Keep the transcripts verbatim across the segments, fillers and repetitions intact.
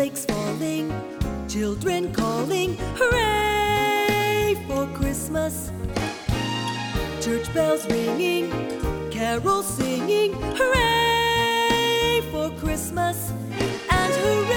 snowflakes falling, children calling, hooray for Christmas. Church bells ringing, carols singing, hooray for Christmas. And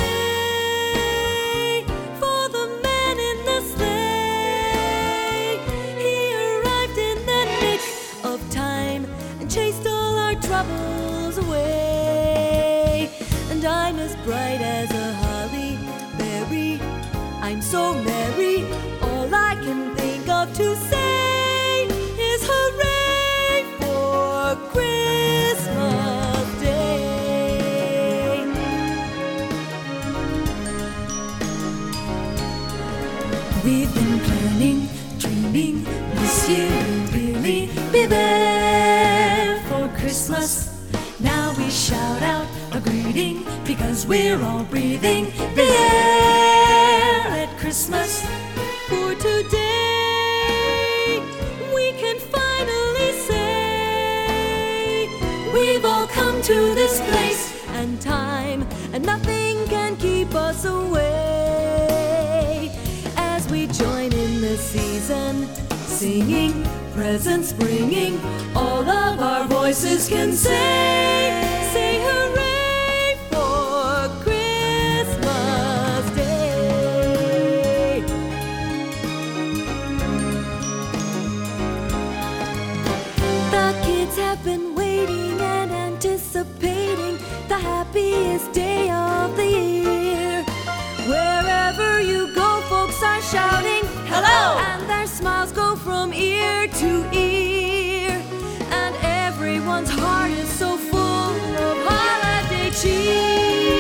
hooray for the man in the sleigh. He arrived in the nick of time and chased all our troubles away. And I'm as bright as a holly berry, I'm so merry, all I can think of to say is hooray for Christmas Day. We've been planning, dreaming, this year will really be there for Christmas. Now we shout out a greeting because we're all breathing the air at Christmas. For today we can finally say we've all come to this place and time, and nothing can keep us away. As we join in the season, singing, presents bringing, all of our voices can say, say hooray for Christmas Day. The kids have been waiting and anticipating the happiest day of the year. Wherever you go, folks are shouting hello, and their smiles go from ear to ear, and everyone's heart is so full of holiday cheer.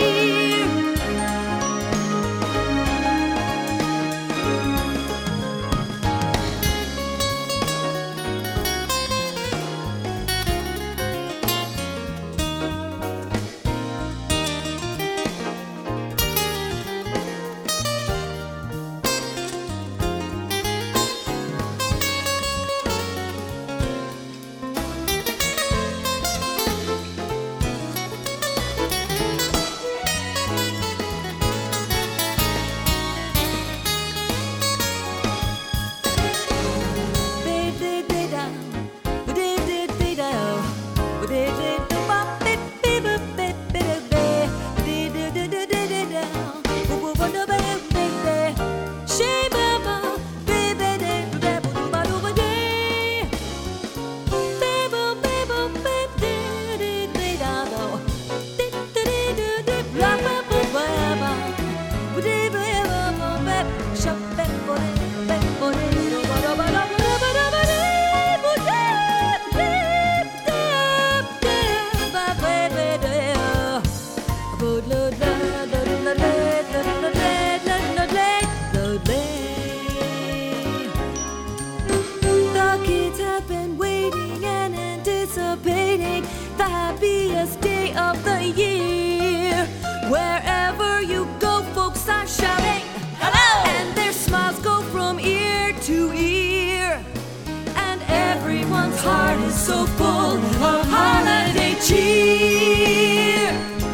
The happiest day of the year. Wherever you go, folks are shouting hello, and their smiles go from ear to ear, and everyone's heart is so full of holiday cheer.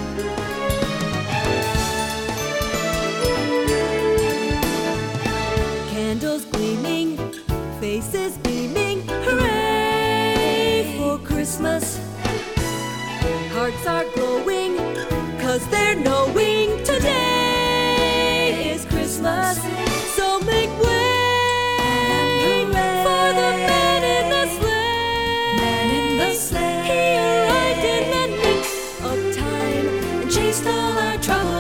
Candles gleaming, faces beaming, hooray for Christmas. Hearts are glowing, cause they're knowing today is Christmas. So make way for the man in the sleigh. Man in the sleigh. He arrived in the nick of time and chased all our troubles